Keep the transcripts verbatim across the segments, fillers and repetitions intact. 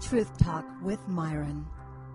Truth Talk with Myron.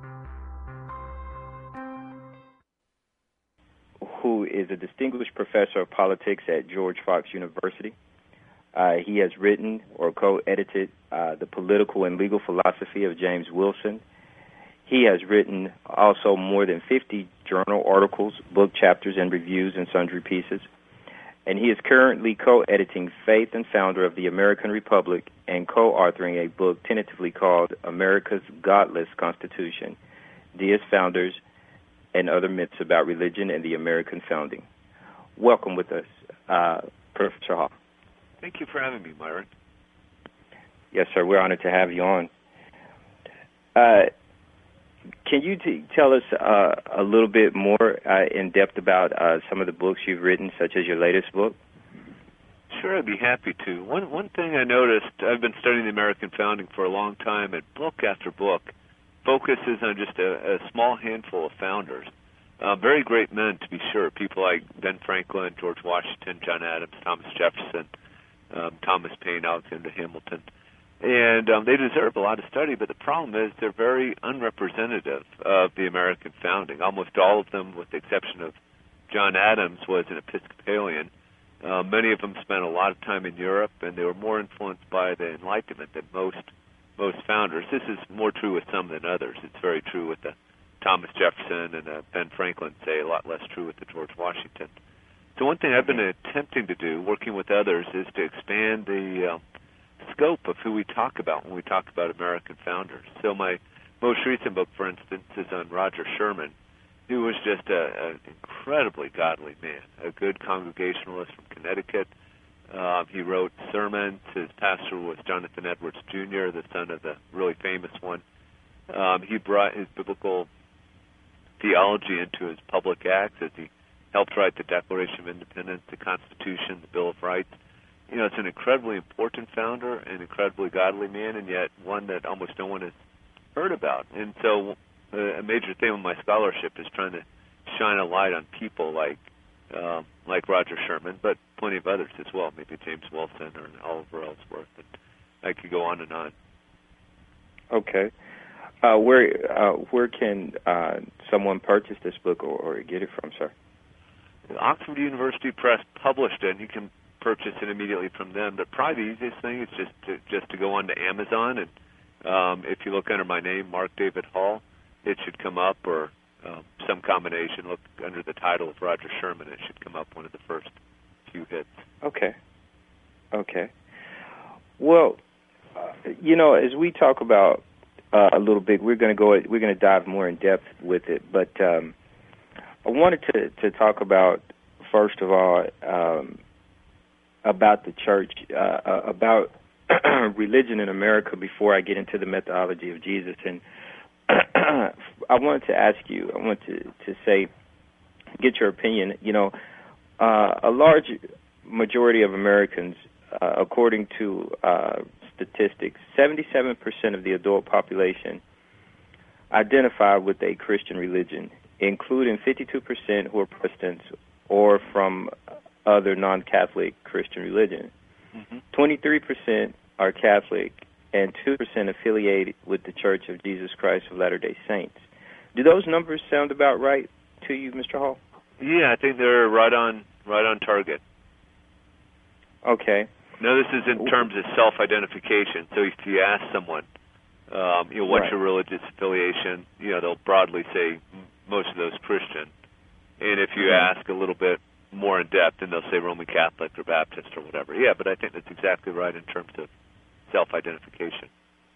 Who is a distinguished professor of politics at George Fox University. Uh, he has written or co-edited uh, The Political and Legal Philosophy of James Wilson. He has written also more than fifty journal articles, book chapters, and reviews in sundry pieces. And he is currently co-editing Faith and Founder of the American Republic and co-authoring a book tentatively called America's Godless Constitution, Deist Founders and Other Myths About Religion and the American Founding. Welcome with us, uh, Professor Hall. Thank you for having me, Myron. Yes, sir. We're honored to have you on. Uh, can you t- tell us uh, a little bit more uh, in depth about uh, some of the books you've written, such as your latest book? Sure, I'd be happy to. One one thing I noticed, I've been studying the American founding for a long time, and book after book focuses on just a, a small handful of founders. Uh, very great men, to be sure. People like Ben Franklin, George Washington, John Adams, Thomas Jefferson, um, Thomas Paine, Alexander Hamilton. And um, they deserve a lot of study, but the problem is they're very unrepresentative of the American founding. Almost all of them, with the exception of John Adams, was an Episcopalian. Uh, many of them spent a lot of time in Europe, and they were more influenced by the Enlightenment than most most founders. This is more true with some than others. It's very true with the Thomas Jefferson and uh, Ben Franklin, say, a lot less true with the George Washington. So one thing I've been attempting to do, working with others, is to expand the uh, scope of who we talk about when we talk about American founders. So my most recent book, for instance, is on Roger Sherman, who was just an incredibly godly man, a good Congregationalist from Connecticut. Uh, he wrote sermons. His pastor was Jonathan Edwards Junior, the son of the really famous one. Um, he brought his biblical theology into his public acts as he helped write the Declaration of Independence, the Constitution, the Bill of Rights. You know, it's an incredibly important founder, an incredibly godly man, and yet one that almost no one has heard about. And so uh, a major theme of my scholarship is trying to shine a light on people like uh, like Roger Sherman, but plenty of others as well, maybe James Wilson or Oliver Ellsworth. And I could go on and on. Okay. Uh, where uh, where can uh, someone purchase this book or, or get it from, sir? Oxford University Press published it, and you can purchase it immediately from them. But probably the easiest thing is just to, just to go on to Amazon, and um, if you look under my name, Mark David Hall, it should come up, or um, some combination. Look under the title of Roger Sherman, it should come up, one of the first few hits. Okay. Okay. Well, uh, you know, as we talk about uh, a little bit, we're going to go. We're going to dive more in depth with it, but um, I wanted to, to talk about first of all. Um, about the church, uh, about religion in America before I get into the methodology of Jesus. And I wanted to ask you, I want to, to say, get your opinion. You know, uh, a large majority of Americans, uh, according to uh, statistics, seventy-seven percent of the adult population identify with a Christian religion, including fifty-two percent who are Protestants or from other non-Catholic Christian religion. Mm-hmm. twenty-three percent are Catholic and two percent affiliated with the Church of Jesus Christ of Latter-day Saints. Do those numbers sound about right to you, Mister Hall? Yeah, I think they're right on right on target. Okay. Now, this is in terms of self-identification. So if you ask someone, um, you know, what's right. your religious affiliation, you know, they'll broadly say most of those Christian. And if you mm-hmm. ask a little bit more in depth, and they'll say Roman Catholic or Baptist or whatever. Yeah, but I think that's exactly right in terms of self-identification.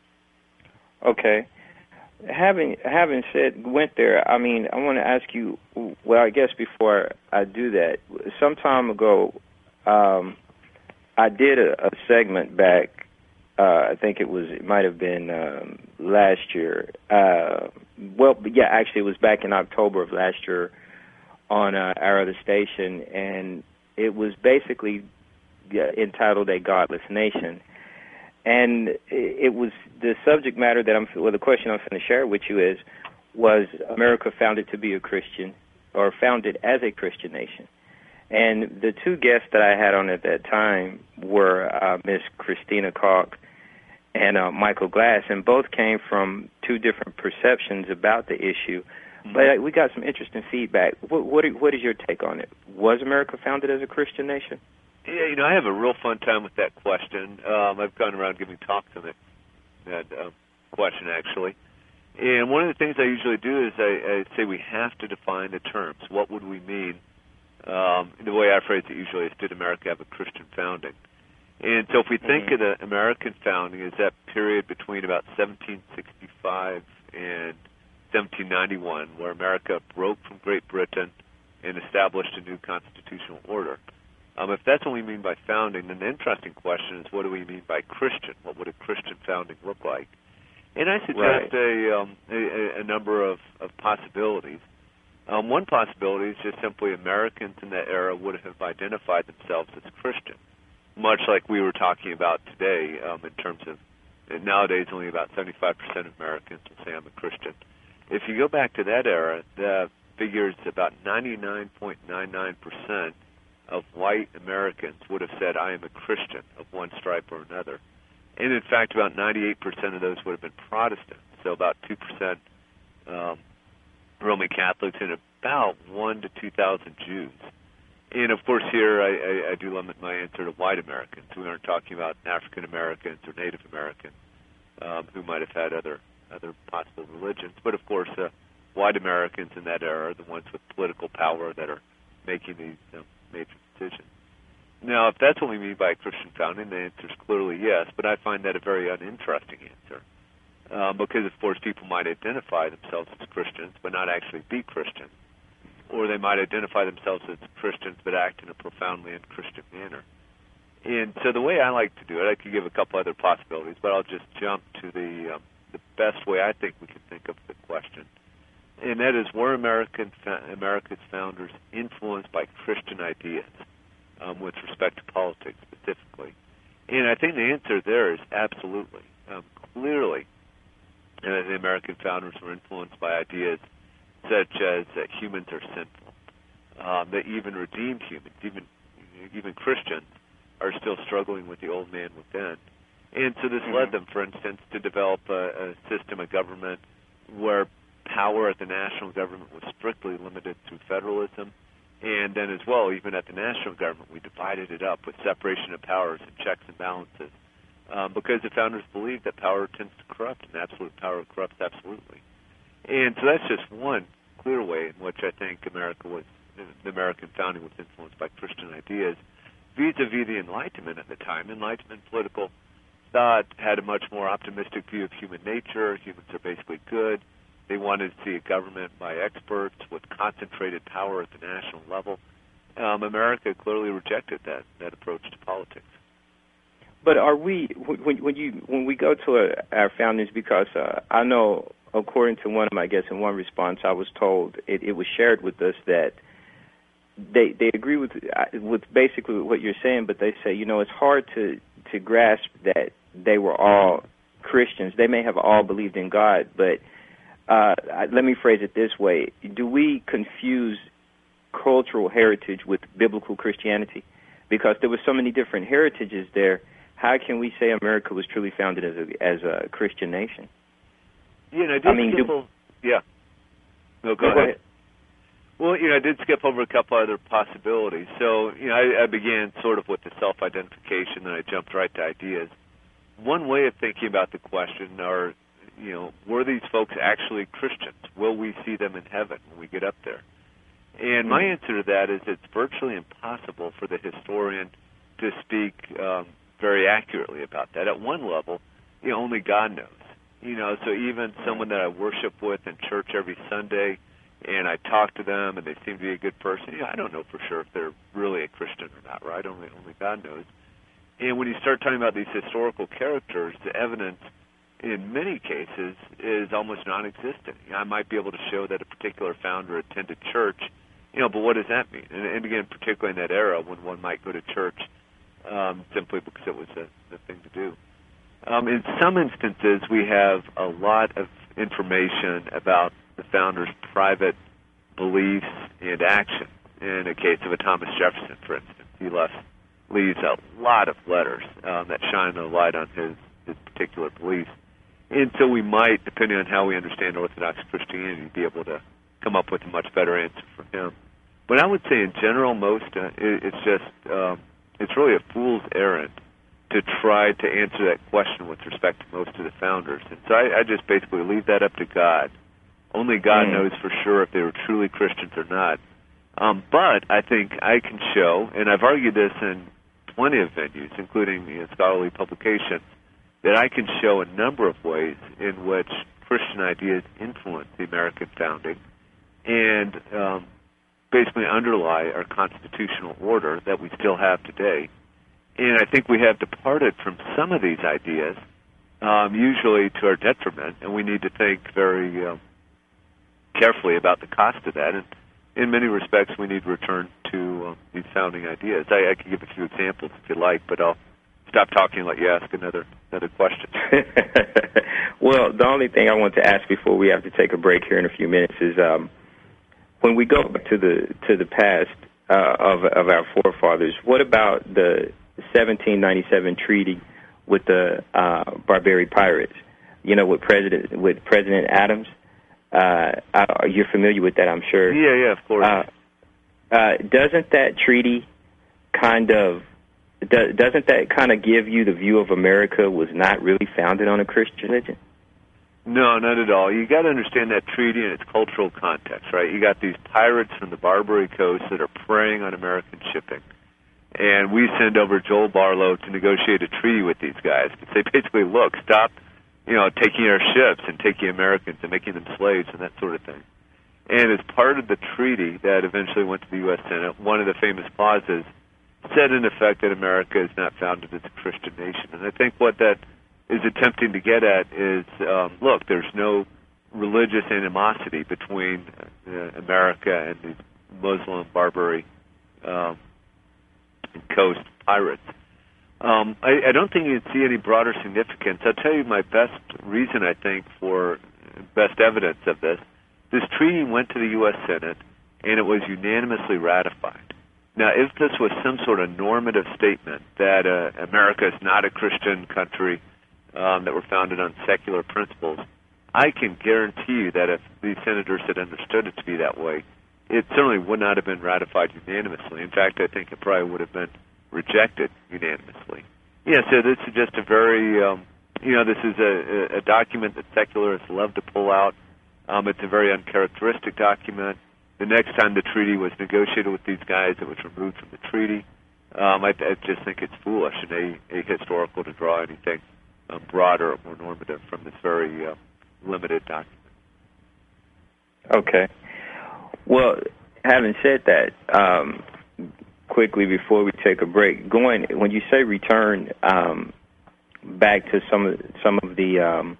Okay. Having having said went there, I mean, I want to ask you. Well, I guess before I do that, some time ago, um, I did a, a segment back. Uh, I think it was. It might have been um, last year. Uh, well, yeah, actually, it was back in October of last year. On uh, our other station, and it was basically uh, entitled "A Godless Nation," and it, it was the subject matter that I'm. Well, the question I'm going to share with you is: was America founded to be a Christian, or founded as a Christian nation? And the two guests that I had on at that time were uh, Miss Christina Koch and uh, Michael Glass, and both came from two different perceptions about the issue. Mm-hmm. But uh, we got some interesting feedback. What, what, what is your take on it? Was America founded as a Christian nation? Yeah, you know, I have a real fun time with that question. Um, I've gone around giving talks on it, that uh, question, actually. And one of the things I usually do is I, I say we have to define the terms. What would we mean? Um, the way I phrase it usually is, did America have a Christian founding? And so if we think mm-hmm. of the American founding as that period between about seventeen sixty-five and seventeen ninety-one, where America broke from Great Britain and established a new constitutional order. Um, if that's what we mean by founding, then the interesting question is, what do we mean by Christian? What would a Christian founding look like? And I suggest right. a, um, a, a number of, of possibilities. Um, one possibility is just simply Americans in that era would have identified themselves as Christian, much like we were talking about today um, in terms of, nowadays only about seventy-five percent of Americans will say I'm a Christian. If you go back to that era, the figures about ninety-nine point nine nine percent of white Americans would have said, I am a Christian of one stripe or another. And in fact, about ninety-eight percent of those would have been Protestant, so about two percent um, Roman Catholics and about one to two thousand Jews. And of course here I, I, I do limit my answer to white Americans. We aren't talking about African Americans or Native Americans um, who might have had other other possible religions. But of course uh, white Americans in that era are the ones with political power that are making these um, major decisions. Now, if that's what we mean by Christian founding, the answer is clearly yes, but I find that a very uninteresting answer um, because, of course, people might identify themselves as Christians but not actually be Christians, or they might identify themselves as Christians but act in a profoundly unchristian manner. And so the way I like to do it, I could give a couple other possibilities, but I'll just jump to the, um, the best way I think we can think of the question, and that is, were American America's founders influenced by Christian ideas? Um, with respect to politics specifically. And I think the answer there is absolutely. Um, clearly, uh, the American founders were influenced by ideas such as that humans are sinful, um, that even redeemed humans, even even Christians, are still struggling with the old man within. And so this mm-hmm. led them, for instance, to develop a, a system of government where power at the national government was strictly limited through federalism. And then as well, even at the national government, we divided it up with separation of powers and checks and balances um, because the founders believed that power tends to corrupt, and absolute power corrupts absolutely. And so that's just one clear way in which I think America was, the American founding was influenced by Christian ideas. Vis-a-vis the Enlightenment at the time, Enlightenment political thought had a much more optimistic view of human nature. Humans are basically good. They wanted to see a government by experts with concentrated power at the national level. Um, America clearly rejected that, that approach to politics. But are we, when, when you when we go to a, our foundings, because uh, I know, according to one of my guests, in one response, I was told it, it was shared with us that they they agree with with basically what you're saying, but they say, you know, it's hard to to grasp that they were all Christians. They may have all believed in God, but Uh, let me phrase it this way. Do we confuse cultural heritage with biblical Christianity? Because there were so many different heritages there. How can we say America was truly founded as a, as a Christian nation? Yeah, and I did I mean, skip do, over, yeah. No, go, no, ahead. go ahead. Well, you know, I did skip over a couple other possibilities. So, you know, I, I began sort of with the self-identification, then I jumped right to ideas. One way of thinking about the question are, you know, were these folks actually Christians? Will we see them in heaven when we get up there? And my answer to that is it's virtually impossible for the historian to speak um, very accurately about that. At one level, you know, only God knows. You know, so even someone that I worship with in church every Sunday, and I talk to them, and they seem to be a good person, you know, I don't know for sure if they're really a Christian or not, right? Only, only God knows. And when you start talking about these historical characters, the evidence in many cases is almost non-existent. You know, I might be able to show that a particular founder attended church, you know, but what does that mean? And, and again, particularly in that era when one might go to church um, simply because it was the, the thing to do. Um, in some instances, we have a lot of information about the founder's private beliefs and action. In the case of a Thomas Jefferson, for instance, he left, leaves a lot of letters um, that shine a light on his his particular beliefs. And so we might, depending on how we understand Orthodox Christianity, be able to come up with a much better answer for him. But I would say in general, most, uh, it, it's just, um, it's really a fool's errand to try to answer that question with respect to most of the founders. And so I, I just basically leave that up to God. Only God mm. knows for sure if they were truly Christians or not. Um, but I think I can show, and I've argued this in plenty of venues, including you know, scholarly publications, that I can show a number of ways in which Christian ideas influence the American founding and um, basically underlie our constitutional order that we still have today. And I think we have departed from some of these ideas, um, usually to our detriment, and we need to think very um, carefully about the cost of that. And in many respects, we need to return to um, these founding ideas. I, I can give a few examples if you like, but I'll stop talking and let you ask another another question. Well, the only thing I want to ask before we have to take a break here in a few minutes is um, when we go back to the to the past uh, of of our forefathers, what about the seventeen ninety-seven treaty with the uh, Barbary Pirates? You know, with President with President Adams. Uh, uh, you're familiar with that, I'm sure. Yeah, yeah, of course. Uh, uh, doesn't that treaty kind of do, doesn't that kind of give you the view of America was not really founded on a Christian religion? No, not at all. You got to understand that treaty in its cultural context, right? You got these pirates from the Barbary coast that are preying on American shipping, and we send over Joel Barlow to negotiate a treaty with these guys to say, basically, look, stop, you know, taking our ships and taking Americans and making them slaves and that sort of thing. And as part of the treaty that eventually went to the U S Senate, one of the famous clauses said, in effect, that America is not founded as a Christian nation. And I think what that is attempting to get at is, um, look, there's no religious animosity between uh, America and the Muslim Barbary um, coast pirates. Um, I, I don't think you'd see any broader significance. I'll tell you my best reason, I think, for best evidence of this. This treaty went to the U S Senate, and it was unanimously ratified. Now, if this was some sort of normative statement that uh, America is not a Christian country, um, that were founded on secular principles, I can guarantee you that if these senators had understood it to be that way, it certainly would not have been ratified unanimously. In fact, I think it probably would have been rejected unanimously. Yeah, so this is just a very, um, you know, this is a, a document that secularists love to pull out. Um, it's a very uncharacteristic document. The next time the treaty was negotiated with these guys, it was removed from the treaty. Um, I, I just think it's foolish and a, a historical to draw anything um, broader or more normative from this very uh, limited document. Okay. Well, having said that, um, quickly before we take a break, going when you say return um, back to some of some of the um,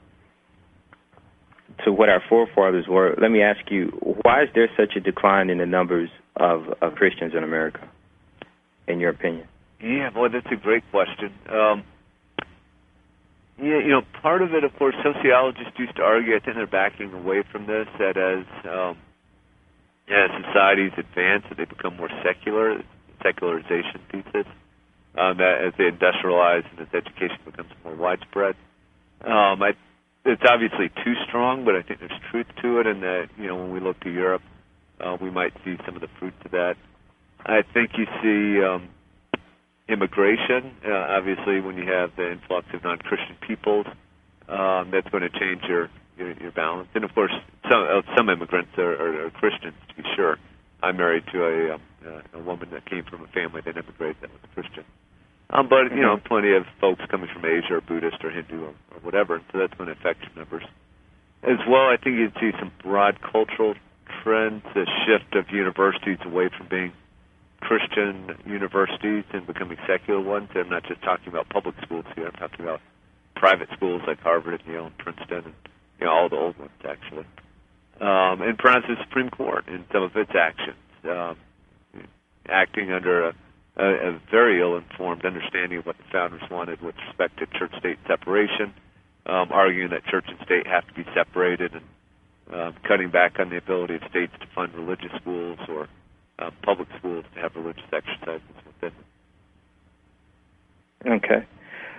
to what our forefathers were, let me ask you, why is there such a decline in the numbers of, of Christians in America, in your opinion? Yeah, boy, that's a great question. Um, yeah, you know, part of it, of course, sociologists used to argue, I think they're backing away from this, that as um, as societies advance, that they become more secular, secularization thesis, um, that as they industrialize and as education becomes more widespread. Um, I It's obviously too strong, but I think there's truth to it, and that, you know, when we look to Europe, uh, we might see some of the fruits of that. I think you see um, immigration. Uh, obviously, when you have the influx of non-Christian peoples, um, that's going to change your, your your balance. And of course, some uh, some immigrants are, are, are Christians, to be sure. I'm married to a um, uh, a woman that came from a family that immigrated that was Christian. Um, but, you know, plenty of folks coming from Asia or Buddhist or Hindu or, or whatever, and so that's going to affect your numbers. As well, I think you'd see some broad cultural trends, a shift of universities away from being Christian universities and becoming secular ones. I'm not just talking about public schools here. I'm talking about private schools like Harvard and Yale and Princeton and, you know, all the old ones, actually. Um, and perhaps the Supreme Court in some of its actions, um, acting under a A, a very ill-informed understanding of what the founders wanted with respect to church-state separation, um, arguing that church and state have to be separated, and um, cutting back on the ability of states to fund religious schools or uh, public schools to have religious exercises within them. Okay.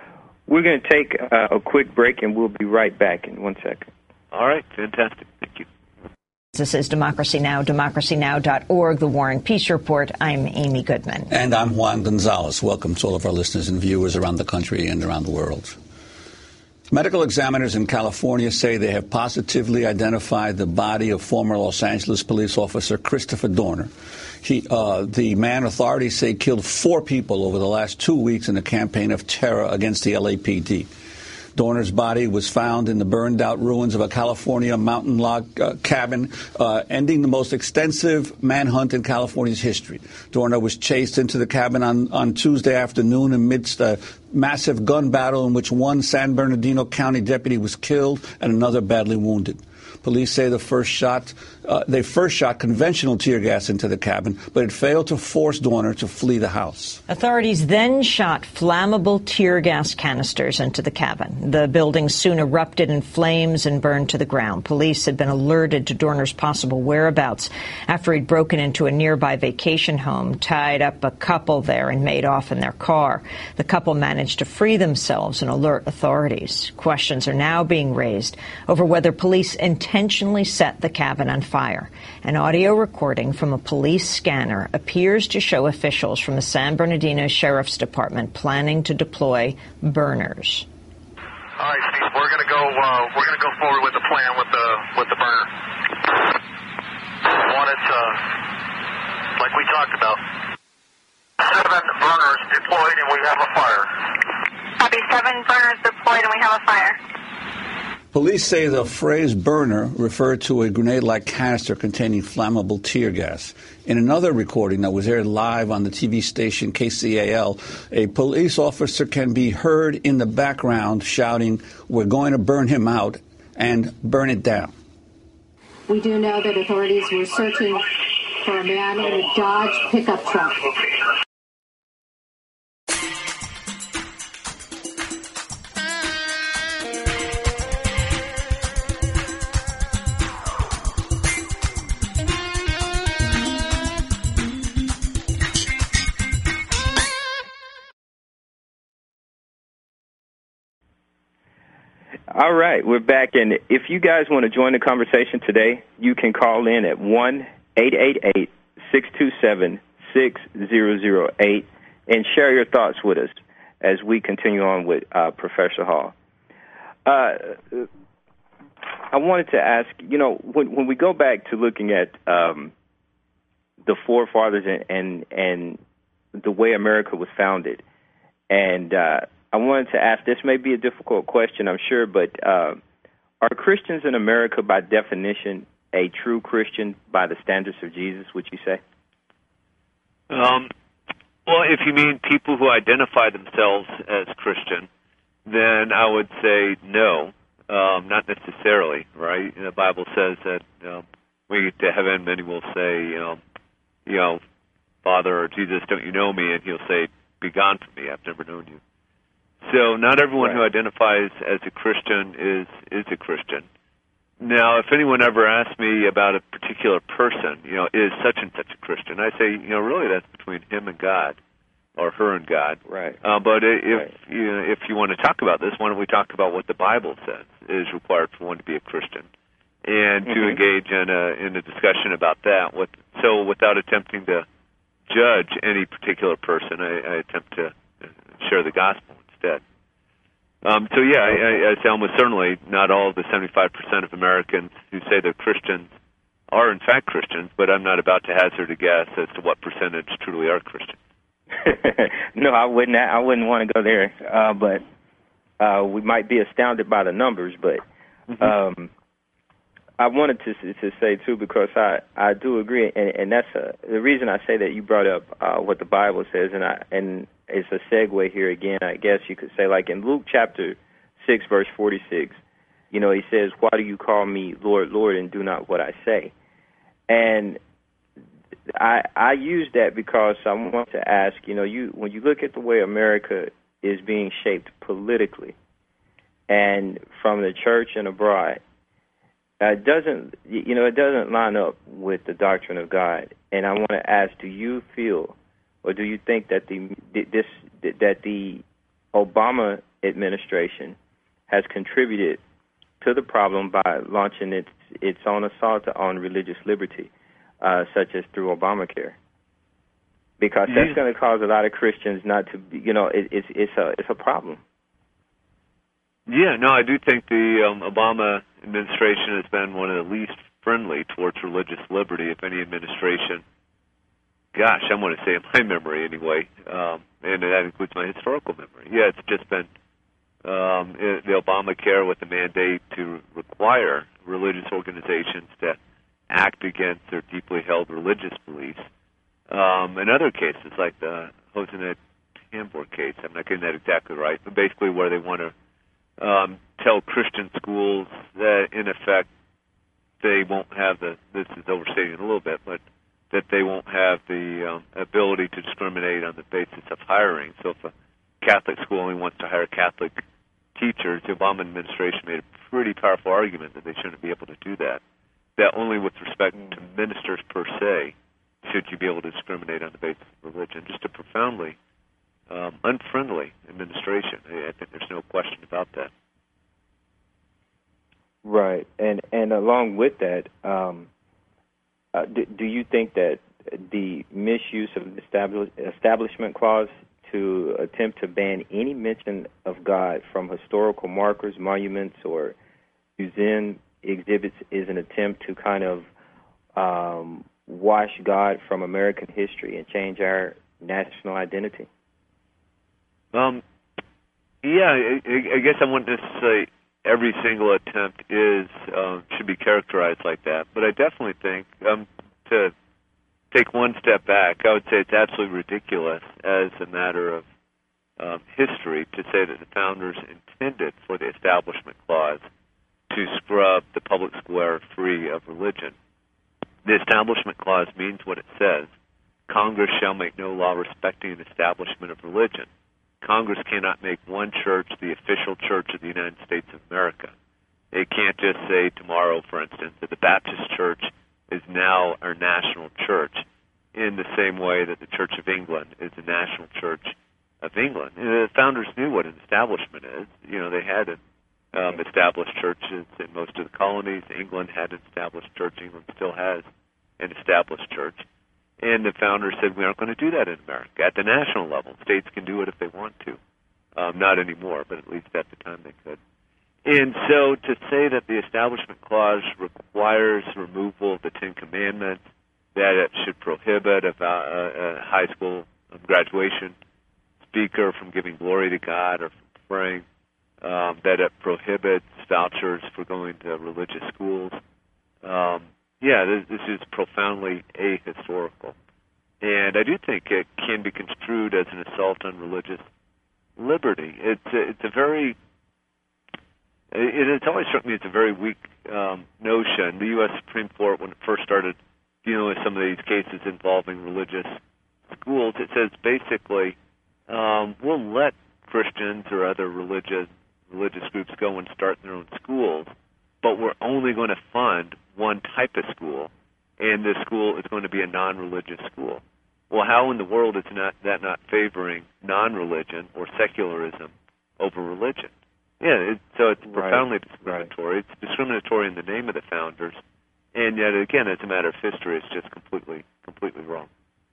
We're going to take uh, a quick break, and we'll be right back in one second. All right, fantastic. Thank you. This is Democracy Now!, democracy now dot org, the War and Peace Report. I'm Amy Goodman. And I'm Juan Gonzalez. Welcome to all of our listeners and viewers around the country and around the world. Medical examiners in California say they have positively identified the body of former Los Angeles police officer Christopher Dorner. He, uh, the man, authorities say, killed four people over the last two weeks in a campaign of terror against the L A P D. Dorner's body was found in the burned-out ruins of a California mountain log uh, cabin, uh, ending the most extensive manhunt in California's history. Dorner was chased into the cabin on, on Tuesday afternoon amidst a massive gun battle in which one San Bernardino County deputy was killed and another badly wounded. Police say the first shot, uh, they first shot conventional tear gas into the cabin, but it failed to force Dorner to flee the house. Authorities then shot flammable tear gas canisters into the cabin. The building soon erupted in flames and burned to the ground. Police had been alerted to Dorner's possible whereabouts after he'd broken into a nearby vacation home, tied up a couple there, and made off in their car. The couple managed to free themselves and alert authorities. Questions are now being raised over whether police intentionally intentionally set the cabin on fire. An audio recording from a police scanner appears to show officials from the San Bernardino Sheriff's Department planning to deploy burners. All right, Steve, we're going to go. Uh, we're going to go forward with the plan with the with the burner. We want it uh, like we talked about. Seven burners deployed, and we have a fire. Copy. Seven burners deployed, and we have a fire. Police say the phrase burner referred to a grenade-like canister containing flammable tear gas. In another recording that was aired live on the T V station K C A L, a police officer can be heard in the background shouting, "We're going to burn him out," and "burn it down." We do know that authorities were searching for a man in a Dodge pickup truck. All right, we're back, and if you guys want to join the conversation today, you can call in at one eight eight eight, six two seven, six zero zero eight and share your thoughts with us as we continue on with uh, Professor Hall. Uh, I wanted to ask, you know, when, when we go back to looking at um, the forefathers and, and, and the way America was founded, and uh, I wanted to ask, this may be a difficult question, I'm sure, but uh, are Christians in America, by definition, a true Christian by the standards of Jesus, would you say? Um, well, if you mean people who identify themselves as Christian, then I would say no, um, not necessarily, right? The Bible says that um, when we get to heaven, many will say, um, you know, Father or Jesus, don't you know me? And he'll say, be gone from me, I've never known you. So not everyone right. who identifies as a Christian is is a Christian. Now, if anyone ever asks me about a particular person, you know, is such and such a Christian, I say, you know, really that's between him and God, or her and God. Right. Uh, but if right. you know, if you want to talk about this, why don't we talk about what the Bible says is required for one to be a Christian, and mm-hmm. to engage in a in a discussion about that. With, so, without attempting to judge any particular person, I, I attempt to share the gospel instead. Um, so, yeah, I, I say almost certainly not all of the seventy-five percent of Americans who say they're Christians are, in fact, Christians, but I'm not about to hazard a guess as to what percentage truly are Christians. No, I wouldn't. I wouldn't want to go there, uh, but uh, we might be astounded by the numbers. But mm-hmm. um, I wanted to to say too, because I, I do agree, and, and that's a, the reason I say that. You brought up uh, what the Bible says, and I and it's a segue here again. I guess you could say, like in Luke chapter six, verse forty-six. You know, he says, "Why do you call me Lord, Lord, and do not what I say?" And I, I use that because I want to ask, you know, you when you look at the way America is being shaped politically and from the church and abroad, uh, it doesn't, you know, it doesn't line up with the doctrine of God. And I want to ask, do you feel or do you think that the this that the Obama administration has contributed to the problem by launching its its own assault on religious liberty, uh, such as through Obamacare. Because that's Yeah. going to cause a lot of Christians not to, be, you know, it, it's it's a it's a problem. Yeah, no, I do think the um, Obama administration has been one of the least friendly towards religious liberty, if any administration. Gosh, I'm going to say in my memory anyway, um, and that includes my historical memory. Yeah, it's just been um, it, the Obamacare with the mandate to require religious organizations to act against their deeply held religious beliefs. Um, in other cases, like the Hosenet Tambor case, I'm not getting that exactly right, but basically where they want to um, tell Christian schools that, in effect, they won't have the, this is overstating it a little bit, but that they won't have the um, ability to discriminate on the basis of hiring. So if a Catholic school only wants to hire Catholic teachers, the Obama administration made a pretty powerful argument that they shouldn't be able to do that, that only with respect to ministers per se should you be able to discriminate on the basis of religion. Just a profoundly um, unfriendly administration. I think there's no question about that. Right, and and along with that, um, uh, do, do you think that the misuse of the establish, establishment clause to attempt to ban any mention of God from historical markers, monuments, or museum exhibits is an attempt to kind of um, wash God from American history and change our national identity? Um, yeah, I, I guess I wouldn't necessarily say every single attempt is um, should be characterized like that, but I definitely think um, to take one step back, I would say it's absolutely ridiculous as a matter of um, history to say that the founders intended for the Establishment Clause to scrub the public square free of religion. The Establishment Clause means what it says. Congress shall make no law respecting an establishment of religion. Congress cannot make one church the official church of the United States of America. It can't just say tomorrow, for instance, that the Baptist Church is now our national church in the same way that the Church of England is the national church of England. And the founders knew what an establishment is. You know, they had um, established churches in most of the colonies. England had an established church. England still has an established church. And the founders said, we aren't going to do that in America. At the national level, states can do it if they want to. Um, not anymore, but at least at the time they could. And so to say that the Establishment Clause requires removal of the Ten Commandments, that it should prohibit a, a, a high school graduation speaker from giving glory to God or from praying, um, that it prohibits vouchers for going to religious schools, um, yeah, this, this is profoundly ahistorical. And I do think it can be construed as an assault on religious liberty. It's a, it's a very, it, it's always struck me as a very weak um, notion. The U S Supreme Court, when it first started dealing with some of these cases involving religious schools, it says basically, um, we'll let Christians or other religious religious groups go and start their own schools, but we're only going to fund one type of school, and this school is going to be a non-religious school. Well, how in the world is not, that not favoring non-religion or secularism over religion? Yeah, it, so it's profoundly right. discriminatory. Right. It's discriminatory in the name of the founders, and yet, again, as a matter of history, it's just completely, completely wrong.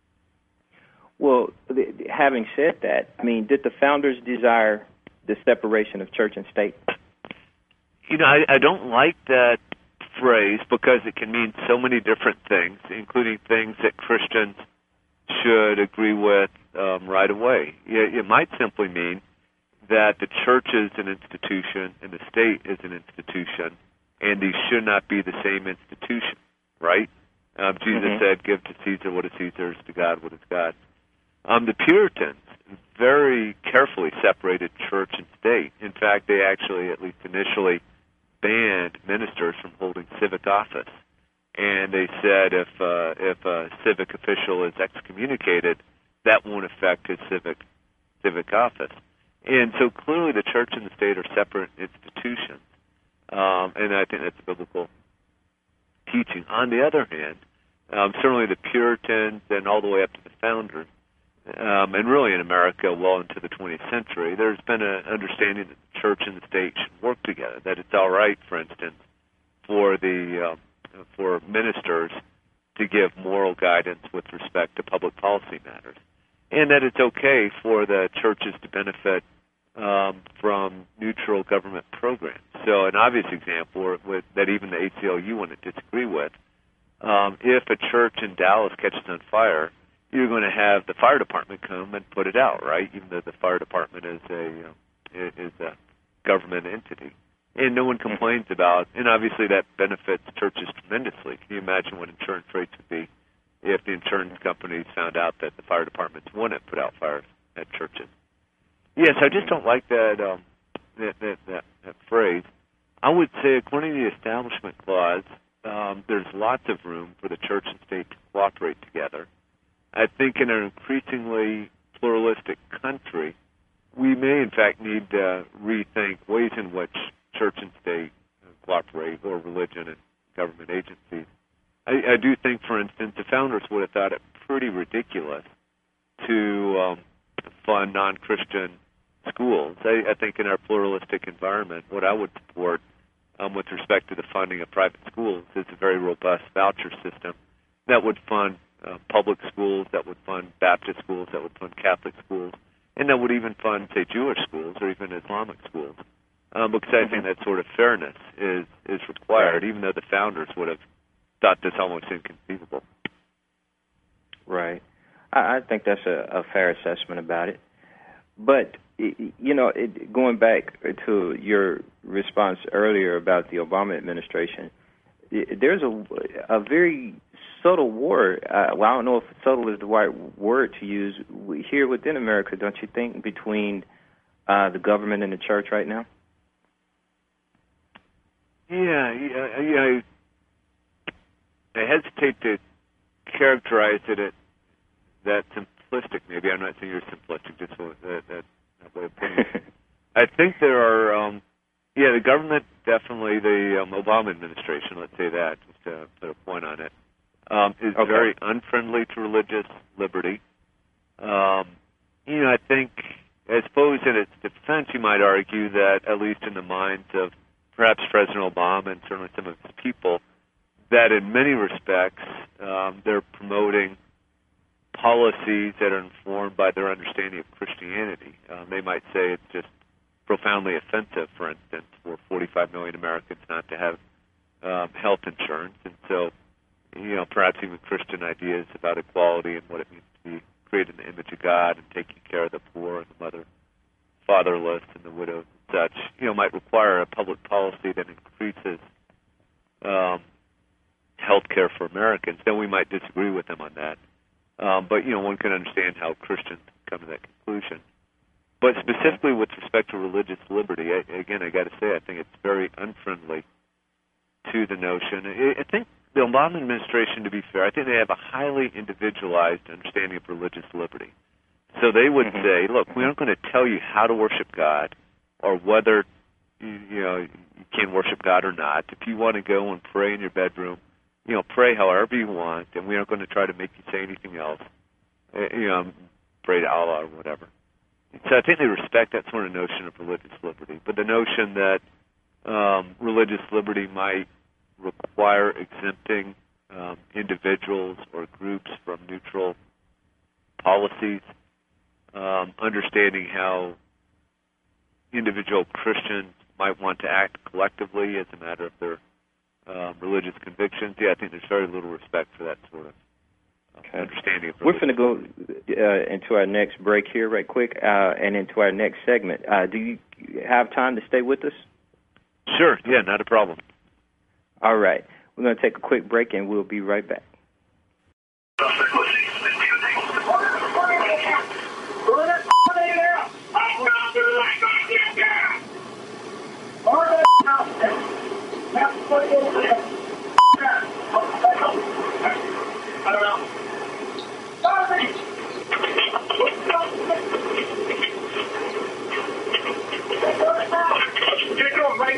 Well, th- having said that, I mean, did the founders desire the separation of church and state? You know, I, I don't like that phrase because it can mean so many different things, including things that Christians should agree with um, right away. It, it might simply mean that the church is an institution and the state is an institution, and these should not be the same institution, right? Um, Jesus mm-hmm. said, give to Caesar what is Caesar's, to God what is God's. Um, the Puritans very carefully separated church and state. In fact, they actually, at least initially, banned ministers from holding civic office. And they said if uh, if a civic official is excommunicated, that won't affect his civic civic office. And so clearly the church and the state are separate institutions. Um, and I think that's biblical teaching. On the other hand, um, certainly the Puritans and all the way up to the founders um, and really in America well into the twentieth century, there's been an understanding that the church and the state should work together, that it's all right, for instance, for the uh, for ministers to give moral guidance with respect to public policy matters, and that it's okay for the churches to benefit um, from neutral government programs. So an obvious example with, that even the A C L U wouldn't disagree with, um, if a church in Dallas catches on fire, you're going to have the fire department come and put it out, right? Even though the fire department is a uh, is a government entity, and no one complains about. And obviously, that benefits churches tremendously. Can you imagine what insurance rates would be if the insurance companies found out that the fire departments wouldn't put out fires at churches? Yes, I just don't like that um, that, that that that phrase. I would say, according to the Establishment Clause, um, there's lots of room for the church and state to cooperate together. I think in an increasingly pluralistic country, we may, in fact, need to rethink ways in which church and state cooperate, or religion and government agencies. I, I do think, for instance, the founders would have thought it pretty ridiculous to um, fund non-Christian schools. I, I think in our pluralistic environment, what I would support um, with respect to the funding of private schools is a very robust voucher system that would fund uh, public schools, that would fund Baptist schools, that would fund Catholic schools, and that would even fund, say, Jewish schools or even Islamic schools. Um, because I think that sort of fairness is, is required, even though the founders would have thought this almost inconceivable. Right. I, I think that's a, a fair assessment about it. But, you know, it, going back to your response earlier about the Obama administration, it, there's a, a very subtle war. Uh, well, I don't know if subtle is the right word to use here within America, don't you think, between uh, the government and the church right now? Yeah, yeah, yeah. I hesitate to characterize it as that simplistic. Maybe I'm not saying you're simplistic, just that, that, that way of putting it. I think there are, um, yeah, the government, definitely the um, Obama administration, let's say that, just to put a point on it, um, is okay. very unfriendly to religious liberty. Um, you know, I think, I suppose in its defense, you might argue that, at least in the minds of perhaps President Obama and certainly some of his people, that in many respects um, they're promoting policies that are informed by their understanding of Christianity. Um, they might say it's just profoundly offensive, for instance, for forty-five million Americans not to have um, health insurance. And so, you know, perhaps even Christian ideas about equality and what it means to be created in the image of God and taking care of the poor and the mother, fatherless and the widows and such, you know, might require a public policy that increases um, health care for Americans. Then we might disagree with them on that. Um, but, you know, one can understand how Christians come to that conclusion. But specifically with respect to religious liberty, I, again, I got to say, I think it's very unfriendly to the notion. I, I think the Obama administration, to be fair, I think they have a highly individualized understanding of religious liberty. So they would mm-hmm. say, look, we aren't going to tell you how to worship God or whether, you, you know, you can worship God or not. If you want to go and pray in your bedroom, you know, pray however you want, and we aren't going to try to make you say anything else. You know, pray to Allah or whatever. So I think they respect that sort of notion of religious liberty. But the notion that um, religious liberty might require exempting um, individuals or groups from neutral policies, um, understanding how individual Christians might want to act collectively as a matter of their Um, religious convictions. Yeah, I think there's very little respect for that sort of uh, okay. understanding of religion. We're going to go uh, into our next break here right quick uh, and into our next segment. Uh, do you have time to stay with us? Sure, yeah, not a problem. All right. We're going to take a quick break and we'll be right back.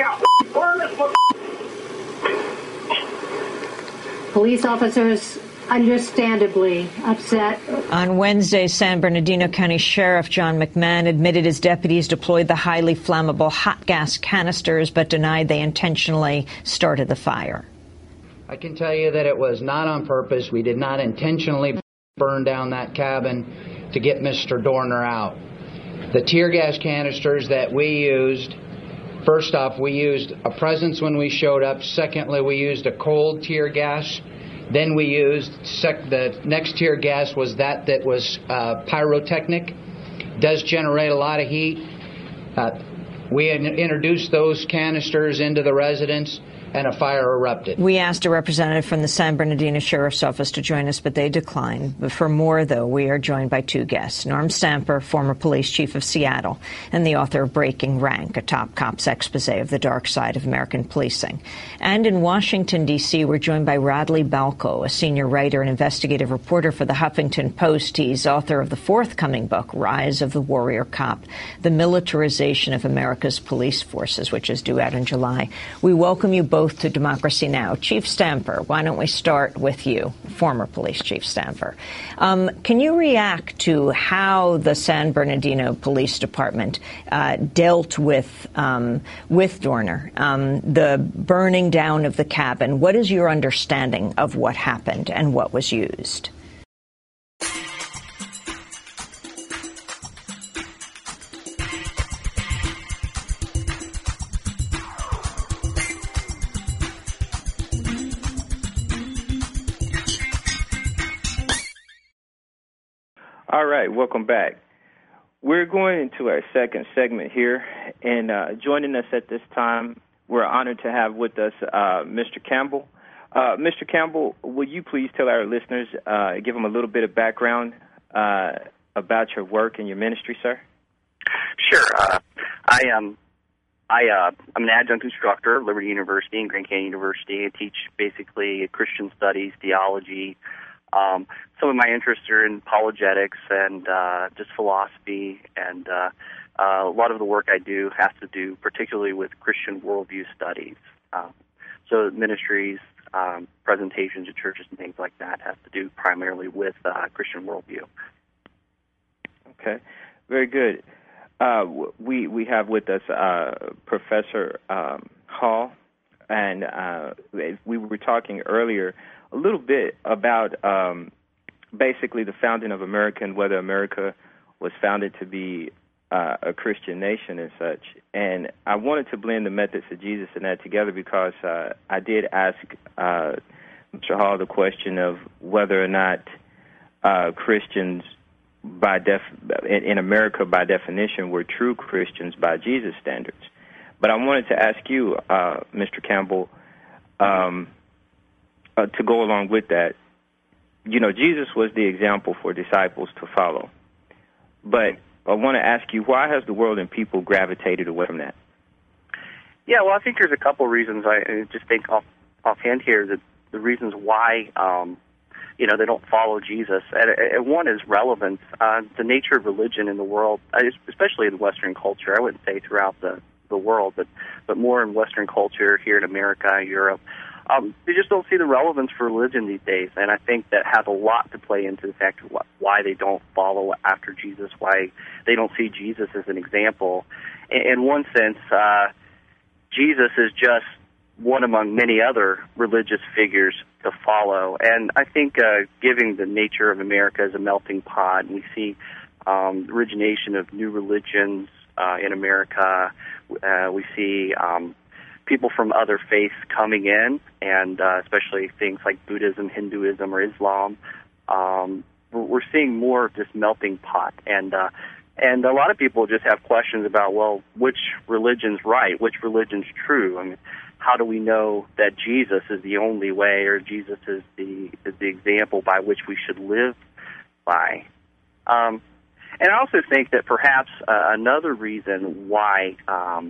Police officers understandably upset. On Wednesday, San Bernardino County Sheriff John McMahon admitted his deputies deployed the highly flammable hot gas canisters, but denied they intentionally started the fire. I can tell you that it was not on purpose. We did not intentionally burn down that cabin to get Mister Dorner out. The tear gas canisters that we used, first off, we used a presence when we showed up. Secondly, we used a cold tear gas. Then we used, sec- the next tear gas was that that was uh, pyrotechnic. Does generate a lot of heat. Uh, we in- introduced those canisters into the residence, and a fire erupted. We asked a representative from the San Bernardino Sheriff's Office to join us, but they declined. But for more, though, we are joined by two guests. Norm Stamper, former police chief of Seattle, and the author of Breaking Rank, a top cop's expose of the dark side of American policing. And in Washington, D C, we're joined by Radley Balko, a senior writer and investigative reporter for the Huffington Post. He's author of the forthcoming book, Rise of the Warrior Cop, The Militarization of America's Police Forces, which is due out in July. We welcome you both to Democracy Now! Chief Stamper, why don't we start with you, former police chief Stamper. Um, can you react to how the San Bernardino Police Department uh, dealt with um, with Dorner, um, the burning down of the cabin? What is your understanding of what happened and what was used? All right, welcome back. We're going into our second segment here, and uh, joining us at this time, we're honored to have with us uh, Mister Campbell. Uh, Mister Campbell, will you please tell our listeners, uh, give them a little bit of background uh, about your work and your ministry, sir? Sure. Uh, I am. I, uh, I'm an adjunct instructor at Liberty University and Grand Canyon University. I teach basically Christian studies, theology. Um, some of my interests are in apologetics and uh, just philosophy, and uh, uh, a lot of the work I do has to do particularly with Christian worldview studies. Uh, so ministries, um, presentations to churches and things like that has to do primarily with uh, Christian worldview. Okay, very good. Uh, we we have with us uh, Professor um, Hall, and uh, we were talking earlier a little bit about um, basically the founding of America and whether America was founded to be uh, a Christian nation and such. And I wanted to blend the methods of Jesus and that together because uh, I did ask uh, Mister Hall the question of whether or not uh, Christians by def in, in America by definition were true Christians by Jesus standards. But I wanted to ask you, uh, Mister Campbell, um, Uh, to go along with that, you know, Jesus was the example for disciples to follow. But I want to ask you, why has the world and people gravitated away from that? Yeah, well, I think there's a couple reasons. I just think off offhand here that the reasons why, um, you know, they don't follow Jesus. And, and one is relevance. Uh, the nature of religion in the world, especially in Western culture, I wouldn't say throughout the, the world, but, but more in Western culture here in America, Europe, Um, they just don't see the relevance for religion these days, and I think that has a lot to play into the fact of wh why they don't follow after Jesus, why they don't see Jesus as an example. In, in one sense, uh, Jesus is just one among many other religious figures to follow, and I think uh, given the nature of America as a melting pot, and we see um, the origination of new religions uh, in America, uh, we see um, people from other faiths coming in, and uh, especially things like Buddhism, Hinduism, or Islam. Um, we're seeing more of this melting pot, and uh, and a lot of people just have questions about, well, which religion's right, which religion's true? I mean, how do we know that Jesus is the only way, or Jesus is the is the example by which we should live by? Um, and I also think that perhaps uh, another reason why um,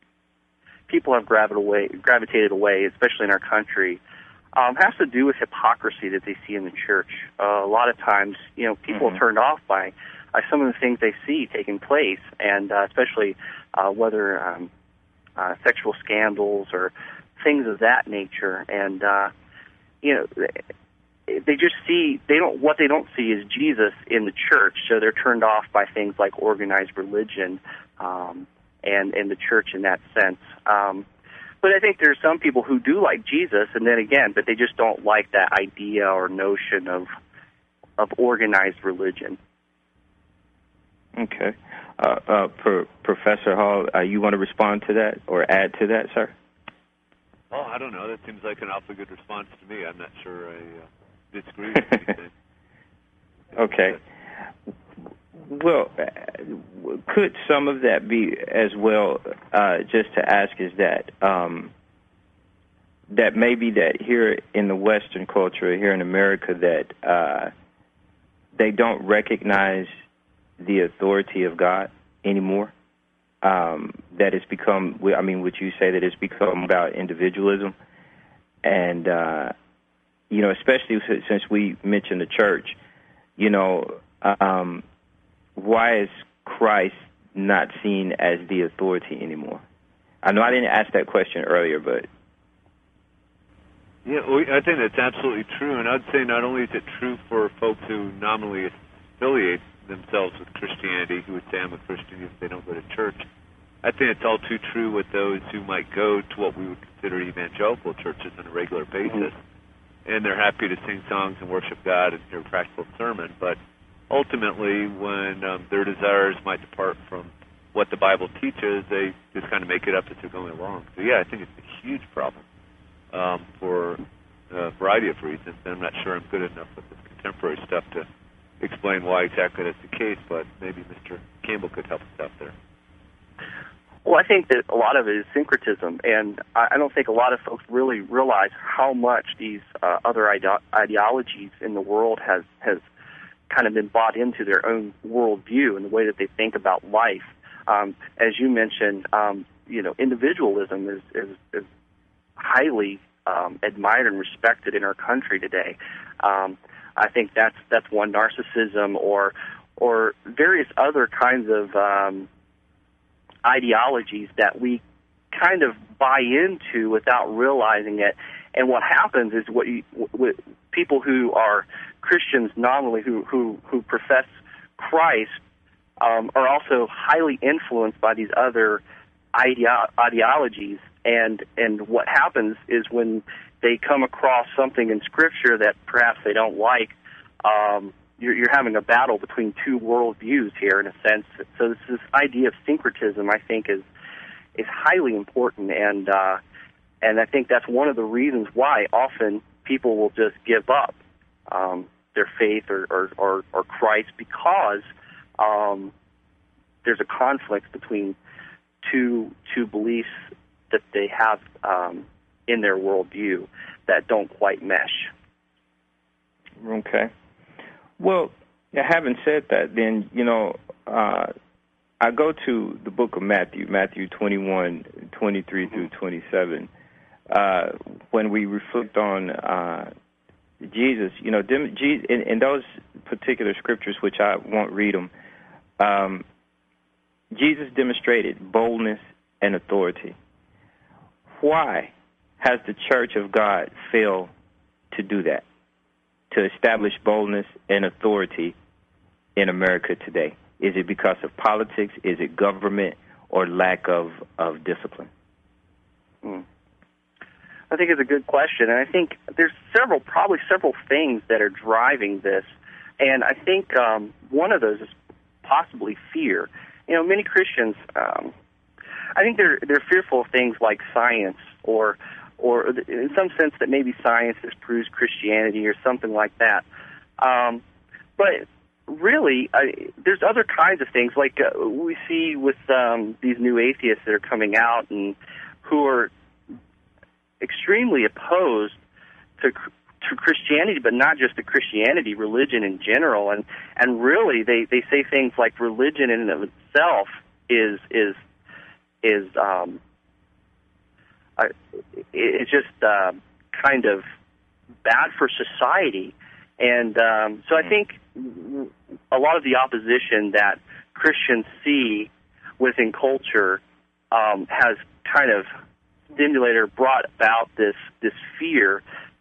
people have gravitated away, gravitated away, especially in our country, um, has to do with hypocrisy that they see in the church. Uh, a lot of times, you know, people mm-hmm. are turned off by, by some of the things they see taking place, and uh, especially uh, whether um, uh, sexual scandals or things of that nature. And, uh, you know, they just see they don't what they don't see is Jesus in the church, so they're turned off by things like organized religion um, and and the church in that sense. Um, but I think there's some people who do like Jesus, and then again, but they just don't like that idea or notion of of organized religion. Okay, uh, uh, per, Professor Hall, uh, you want to respond to that or add to that, sir? Oh, I don't know. That seems like an awfully good response to me. I'm not sure I uh, disagree with anything. Okay. Well, could some of that be as well, uh, just to ask, is that um, that maybe that here in the Western culture, here in America, that uh, they don't recognize the authority of God anymore? Um, that it's become, I mean, would you say that it's become about individualism? And, uh, you know, especially since we mentioned the church, you know, um, why is Christ not seen as the authority anymore? I know I didn't ask that question earlier, but... Yeah, well, I think that's absolutely true, and I'd say not only is it true for folks who nominally affiliate themselves with Christianity, who would say I'm a Christian if they don't go to church. I think it's all too true with those who might go to what we would consider evangelical churches on a regular basis, mm-hmm. and they're happy to sing songs and worship God and hear a practical sermon, but ultimately when um, their desires might depart from what the Bible teaches, they just kind of make it up as they're going along. So yeah, I think it's a huge problem um, for a variety of reasons, and I'm not sure I'm good enough with this contemporary stuff to explain why exactly that's the case, but maybe Mister Campbell could help us out there. Well, I think that a lot of it is syncretism, and I don't think a lot of folks really realize how much these uh, other ide- ideologies in the world has, has kind of been bought into their own worldview and the way that they think about life. Um, as you mentioned, um, you know, individualism is, is, is highly um, admired and respected in our country today. Um, I think that's that's one, narcissism or or various other kinds of um, ideologies that we kind of buy into without realizing it. And what happens is what you, what, people who are Christians nominally, who who, who profess Christ, um, are also highly influenced by these other ideo- ideologies. And and what happens is when they come across something in Scripture that perhaps they don't like, um, you're, you're having a battle between two worldviews here, in a sense. So this, this idea of syncretism, I think, is is highly important, and uh, and I think that's one of the reasons why often people will just give up um, their faith or, or, or, or Christ, because um, there's a conflict between two two beliefs that they have um, in their worldview that don't quite mesh. Okay. Well, having said that, then, you know, uh, I go to the book of Matthew, Matthew twenty-one, twenty-three through twenty-seven, uh, when we reflect on uh, Jesus, you know, dem- Jesus, in, in those particular scriptures, which I won't read them, um, Jesus demonstrated boldness and authority. Why has the Church of God failed to do that, to establish boldness and authority in America today? Is it because of politics? Is it government, or lack of, of discipline? Hmm. I think it's a good question, and I think there's several, probably several things that are driving this, and I think um, one of those is possibly fear. You know, many Christians, um, I think they're they're fearful of things like science, or or in some sense that maybe science disproves Christianity or something like that. Um, but really, I, there's other kinds of things, like uh, we see with um, these new atheists that are coming out and who are extremely opposed to to Christianity, but not just to Christianity, religion in general, and and really they, they say things like religion in and of itself is is is um, uh, it's just uh, kind of bad for society, and um, so I think a lot of the opposition that Christians see within culture um, has kind of stimulated or brought about this this fear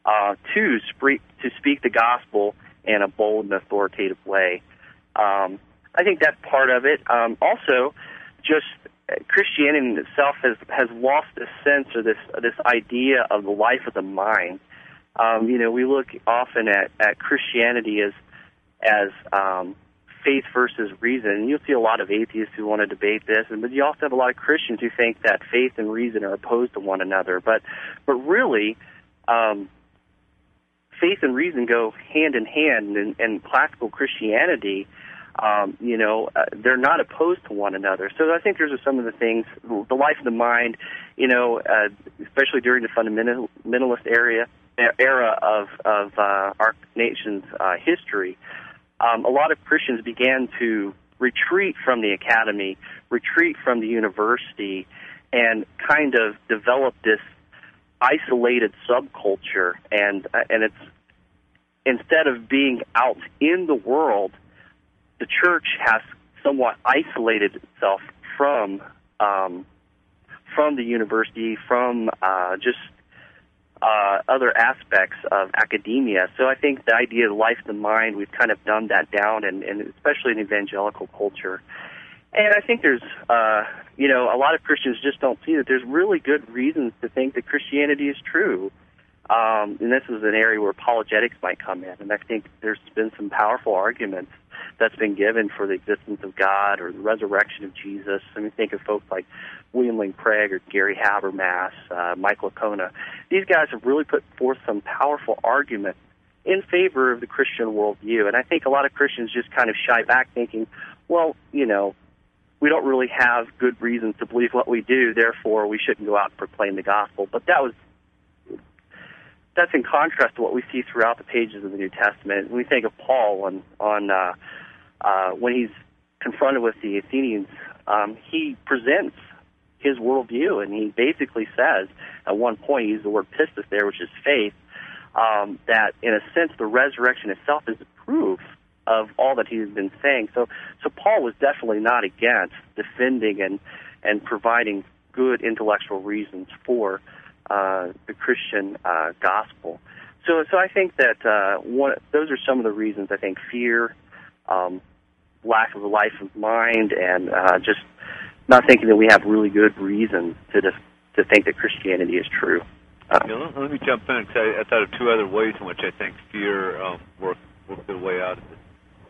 uh, to speak to speak the gospel in a bold and authoritative way. Um, I think that's part of it. Um, also, just Christianity in itself has has lost this sense or this this idea of the life of the mind. Um, you know, we look often at, at Christianity as as um, faith versus reason. And you'll see a lot of atheists who want to debate this, and but you also have a lot of Christians who think that faith and reason are opposed to one another. But but really, um, faith and reason go hand in hand, and, and classical Christianity, um, you know, uh, they're not opposed to one another. So I think those are some of the things, the life of the mind, you know, uh, especially during the fundamentalist area, era of, of uh, our nation's uh, history, um, a lot of Christians began to retreat from the academy, retreat from the university, and kind of develop this isolated subculture. And uh, and it's, instead of being out in the world, the church has somewhat isolated itself from um, from the university, from uh, just uh, other aspects of academia. So I think the idea of life of the mind, we've kind of dumbed that down, and, and especially in evangelical culture. And I think there's, uh, you know, a lot of Christians just don't see that there's really good reasons to think that Christianity is true. Um, and this is an area where apologetics might come in. And I think there's been some powerful arguments that's been given for the existence of God or the resurrection of Jesus. I mean, think of folks like William Lane Craig or Gary Habermas, uh, Michael Licona. These guys have really put forth some powerful arguments in favor of the Christian worldview. And I think a lot of Christians just kind of shy back thinking, well, you know, we don't really have good reasons to believe what we do, therefore we shouldn't go out and proclaim the gospel. But that was that's in contrast to what we see throughout the pages of the New Testament. When we think of Paul on, on uh, uh, when he's confronted with the Athenians, um, he presents his worldview, and he basically says, at one point, he used the word pistis there, which is faith, um, that in a sense the resurrection itself is the proof of all that he has been saying. So, so Paul was definitely not against defending and, and providing good intellectual reasons for uh, the Christian uh, gospel. So, so I think that uh, one, those are some of the reasons. I think fear, um, lack of a life of mind, and uh, just not thinking that we have really good reasons to just, to think that Christianity is true. Uh, yeah, let, let me jump in, because I, I thought of two other ways in which I think fear um, worked worked their way out of this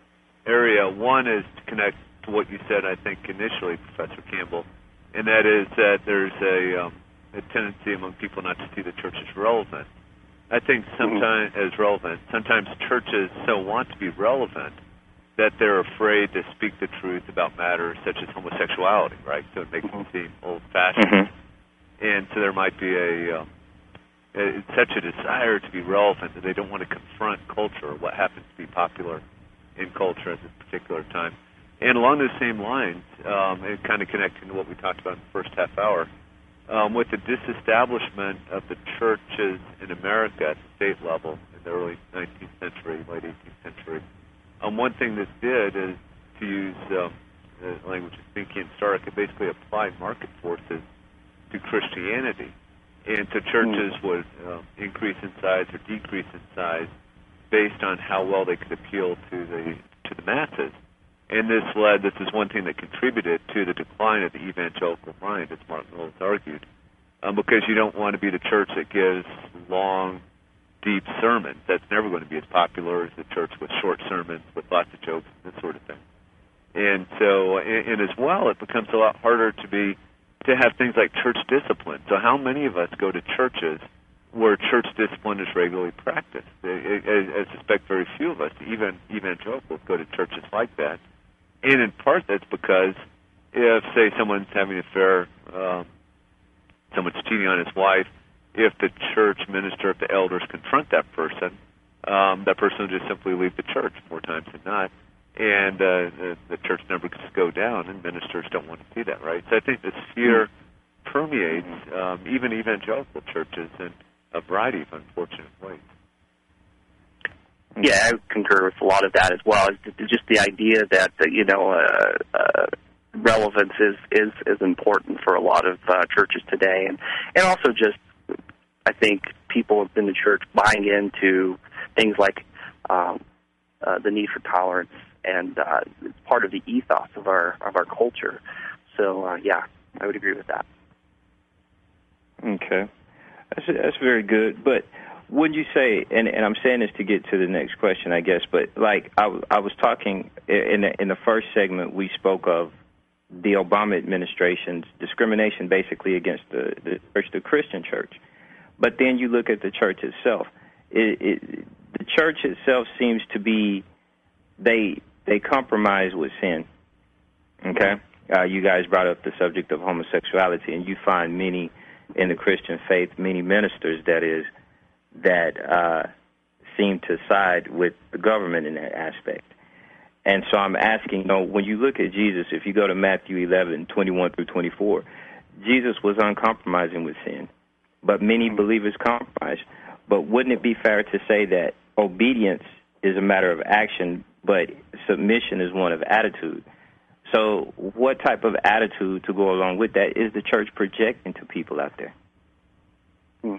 area. One is to connect to what you said, I think, initially, Professor Campbell, and that is that there's a, um, a tendency among people not to see the church as relevant. I think sometimes mm-hmm. as relevant. Sometimes churches so want to be relevant that they're afraid to speak the truth about matters such as homosexuality, right? So it makes mm-hmm. them seem old-fashioned. Mm-hmm. And so there might be a, um, a such a desire to be relevant that they don't want to confront culture or what happens to be popular in culture at this particular time. And along those same lines, um, and kind of connecting to what we talked about in the first half hour, um, with the disestablishment of the churches in America at the state level in the early nineteenth century, late eighteenth century, um, one thing this did is to use um, the language of Finke and Stark, it basically applied market forces to Christianity. And so churches mm. would uh, increase in size or decrease in size based on how well they could appeal to the to the masses. And this led, this is one thing that contributed to the decline of the evangelical mind, as Martin Luther argued, um, because you don't want to be the church that gives long, deep sermons. That's never going to be as popular as the church with short sermons with lots of jokes and this sort of thing. And so, and, and as well, it becomes a lot harder to be to have things like church discipline. So how many of us go to churches where church discipline is regularly practiced? I, I, I suspect very few of us, even evangelicals, go to churches like that. And in part that's because if, say, someone's having an affair, um, someone's cheating on his wife, if the church minister, if the elders confront that person, um, that person will just simply leave the church more times than not. And uh, the, the church numbers go down, and ministers don't want to see that, right? So I think this fear permeates um, even evangelical churches in a variety of unfortunate ways. Yeah, I concur with a lot of that as well. It's just the idea that, uh, you know, uh, uh, relevance is, is, is important for a lot of uh, churches today. And, and also just, I think, people in the church buying into things like um, uh, the need for tolerance, and uh, it's part of the ethos of our of our culture. So, uh, yeah, I would agree with that. Okay. That's, that's very good. But would you say, and, and I'm saying this to get to the next question, I guess, but like I, I was talking in the, in the first segment, we spoke of the Obama administration's discrimination basically against the, the church, the Christian church. But then you look at the church itself. It, it, the church itself seems to be, they they compromise with sin. Okay? Uh, you guys brought up the subject of homosexuality, and you find many in the Christian faith, many ministers, that is, that uh, seem to side with the government in that aspect. And so I'm asking, you know, when you look at Jesus, if you go to Matthew eleven, twenty-one through twenty-four, Jesus was uncompromising with sin, but many believers compromise. But wouldn't it be fair to say that obedience is a matter of action, but submission is one of attitude? So what type of attitude to go along with that is the church projecting to people out there? Hmm.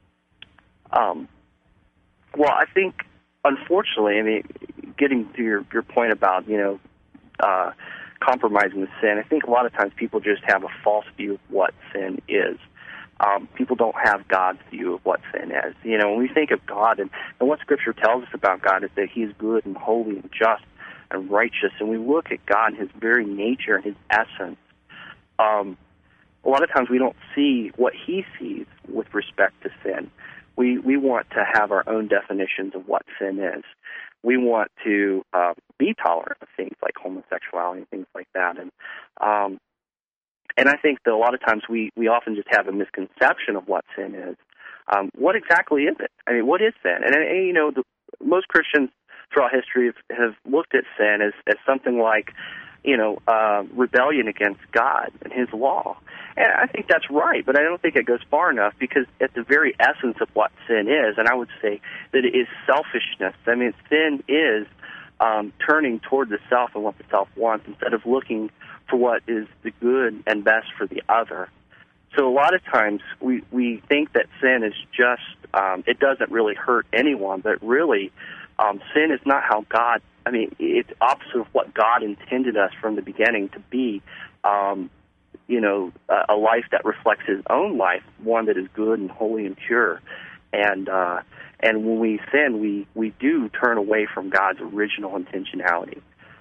Um, well, I think, unfortunately, I mean, getting to your, your point about, you know, uh, compromising with sin, I think a lot of times people just have a false view of what sin is. Um, people don't have God's view of what sin is. You know, when we think of God, and, and what Scripture tells us about God is that He is good and holy and just and righteous, and we look at God and His very nature and His essence. Um, a lot of times we don't see what He sees with respect to sin. We we want to have our own definitions of what sin is. We want to uh, be tolerant of things like homosexuality and things like that, and um, and I think that a lot of times we, we often just have a misconception of what sin is. Um, what exactly is it? I mean, what is sin? And, and you know, the, most Christians throughout history have, have looked at sin as, as something like, you know, uh, rebellion against God and His law. And I think that's right, but I don't think it goes far enough, because at the very essence of what sin is, and I would say that it is selfishness. I mean, sin is um, turning toward the self and what the self wants instead of looking for what is the good and best for the other. So a lot of times we, we think that sin is just, um, it doesn't really hurt anyone, but really um, sin is not how God, I mean, it's opposite of what God intended us from the beginning to be, um, you know, a, a life that reflects His own life, one that is good and holy and pure. And uh, and when we sin, we, we do turn away from God's original intentionality.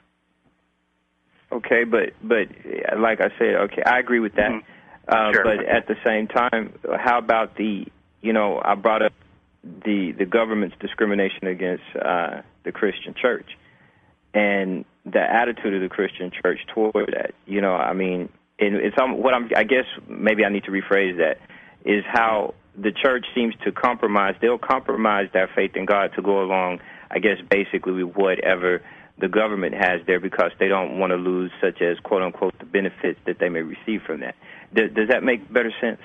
Okay, but but like I said, okay, I agree with that. Mm-hmm. Uh, sure. But at the same time, how about the, you know, I brought up the the government's discrimination against uh, the Christian church and the attitude of the Christian church toward that. You know, I mean, and it's um, what I'm. I guess maybe I need to rephrase that. Is how the church seems to compromise. They'll compromise their faith in God to go along, I guess, basically with whatever the government has there, because they don't want to lose, such as, quote unquote, the benefits that they may receive from that. Does, does that make better sense?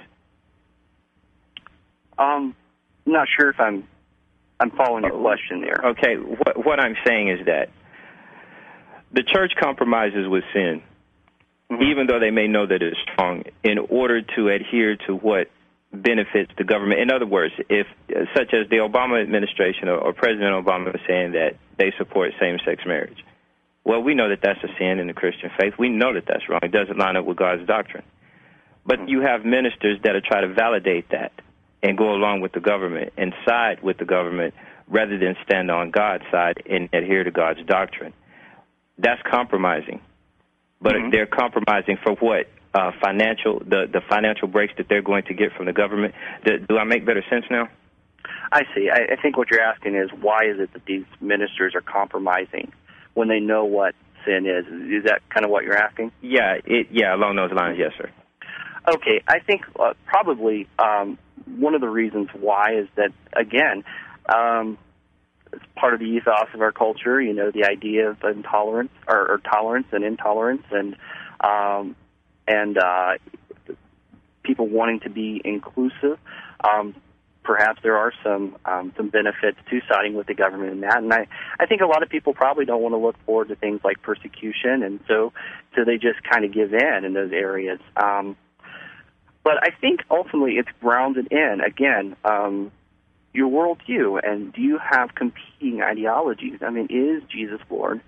Um, I'm not sure if I'm I'm following your question there. Okay, what, what I'm saying is that the church compromises with sin, mm-hmm. even though they may know that it's strong, in order to adhere to what benefits the government. In other words, if such as the Obama administration or, or President Obama is saying that they support same-sex marriage, well, we know that that's a sin in the Christian faith. We know that that's wrong. It doesn't line up with God's doctrine. But you have ministers that are trying to validate that and go along with the government and side with the government rather than stand on God's side and adhere to God's doctrine. That's compromising. But mm-hmm. they're compromising for what? Uh, financial, the, the financial breaks that they're going to get from the government. Do, do I make better sense now? I see. I, I think what you're asking is, why is it that these ministers are compromising when they know what sin is? Is that kind of what you're asking? Yeah, it, yeah, along those lines, yes, sir. Okay, I think uh, probably um, one of the reasons why is that, again, um, it's part of the ethos of our culture, you know, the idea of intolerance or, or tolerance and intolerance, and um, and uh, people wanting to be inclusive. Um, perhaps there are some um, some benefits to siding with the government in that, and I, I think a lot of people probably don't want to look forward to things like persecution, and so so they just kind of give in in those areas. Um, but I think ultimately it's grounded in, again, um, your worldview, and do you have competing ideologies? I mean, is Jesus Lord?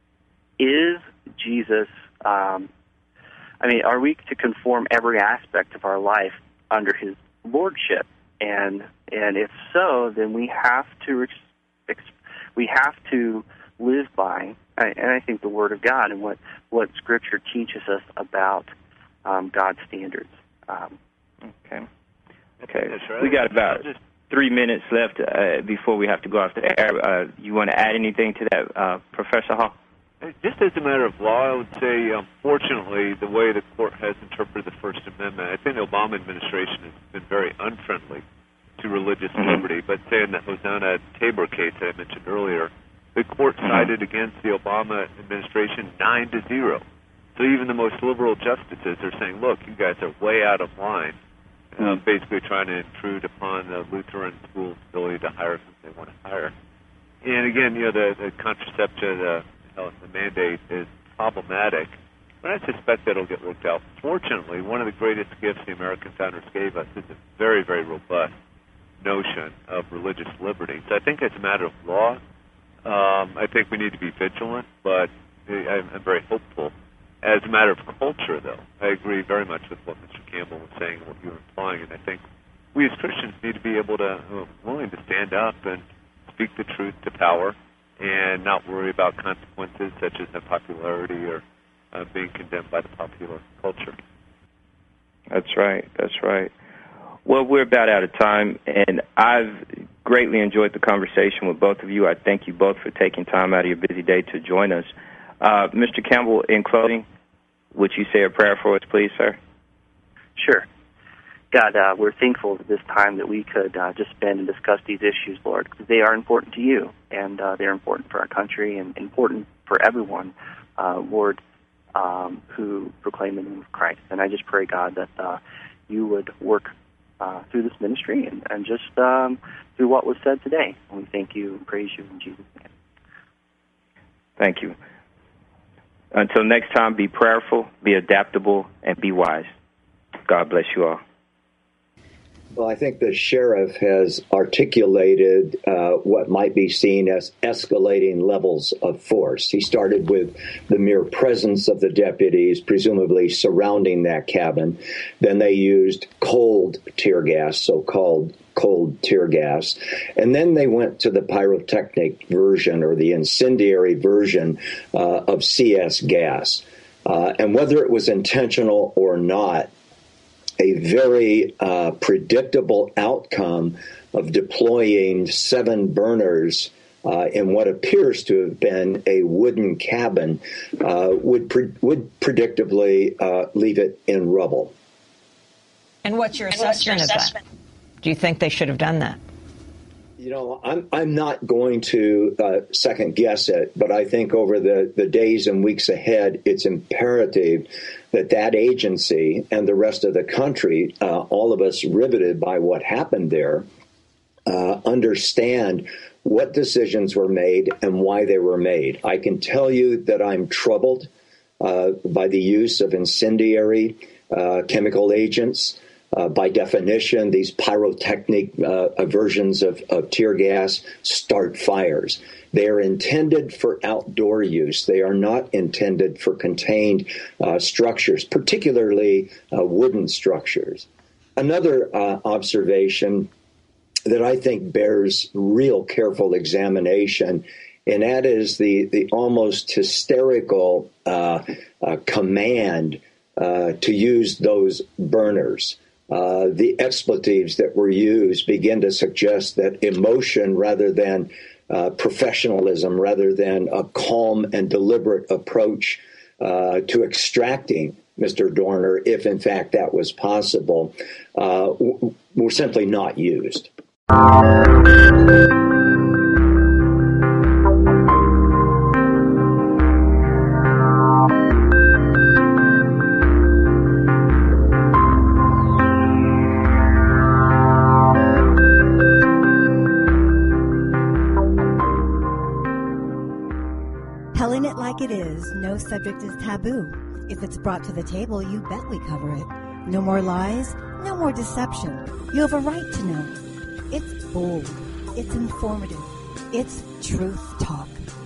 Is Jesus, um, I mean, are we to conform every aspect of our life under his lordship? And and if so, then we have to ex, ex, we have to live by, and I think the Word of God and what, what Scripture teaches us about um, God's standards. Um, okay. Okay. We got about three minutes left uh, before we have to go off the air. Uh, you want to add anything to that, uh, Professor Hall? Just as a matter of law, I would say, unfortunately, the way the court has interpreted the First Amendment, I think the Obama administration has been very unfriendly to religious mm-hmm. liberty. But say in the Hosanna Tabor case that I mentioned earlier, the court mm-hmm. sided against the Obama administration nine to zero. So even the most liberal justices are saying, look, you guys are way out of line, mm-hmm. um, basically trying to intrude upon the Lutheran school's ability to hire who they want to hire. And again, you know, the, the contraception, the, the mandate is problematic, but I suspect that it'll get worked out. Fortunately, one of the greatest gifts the American founders gave us is a very, very robust notion of religious liberty. So I think it's a matter of law. Um, I think we need to be vigilant, but I'm, I'm very hopeful. As a matter of culture, though, I agree very much with what Mister Campbell was saying and what you were implying, and I think we as Christians need to be able to, uh, willing to stand up and speak the truth to power and not worry about consequences such as unpopularity or uh, being condemned by the popular culture. That's right. That's right. Well, we're about out of time, and I've greatly enjoyed the conversation with both of you. I thank you both for taking time out of your busy day to join us. Uh, Mister Campbell, in closing, would you say a prayer for us, please, sir? Sure. God, uh, we're thankful at this time that we could uh, just spend and discuss these issues, Lord, because they are important to you, and uh, they're important for our country and important for everyone, uh, Lord, um, who proclaim the name of Christ. And I just pray, God, that uh, you would work uh, through this ministry and, and just um, through what was said today. And we thank you and praise you in Jesus' name. Thank you. Until next time, be prayerful, be adaptable, and be wise. God bless you all. Well, I think the sheriff has articulated uh, what might be seen as escalating levels of force. He started with the mere presence of the deputies, presumably surrounding that cabin. Then they used cold tear gas, so-called cold tear gas. And then they went to the pyrotechnic version or the incendiary version uh, of C S gas. Uh, and whether it was intentional or not, a very uh, predictable outcome of deploying seven burners uh, in what appears to have been a wooden cabin uh, would pre- would predictably uh, leave it in rubble. And what's your assessment of that? Do you think they should have done that? You know, I'm I'm not going to uh, second guess it, but I think over the, the days and weeks ahead, it's imperative that that agency and the rest of the country, uh, all of us riveted by what happened there, uh, understand what decisions were made and why they were made. I can tell you that I'm troubled uh, by the use of incendiary uh, chemical agents. Uh, by definition, these pyrotechnic uh, versions of, of tear gas start fires. They are intended for outdoor use. They are not intended for contained uh, structures, particularly uh, wooden structures. Another uh, observation that I think bears real careful examination, and that is the, the almost hysterical uh, uh, command uh, to use those burners. Uh, the expletives that were used begin to suggest that emotion rather than uh, professionalism, rather than a calm and deliberate approach uh, to extracting Mister Dorner, if in fact that was possible, uh, w- were simply not used. Telling it like it is, no subject is taboo. If it's brought to the table, you bet we cover it. No more lies, no more deception. You have a right to know. It's bold. It's informative. It's truth talk.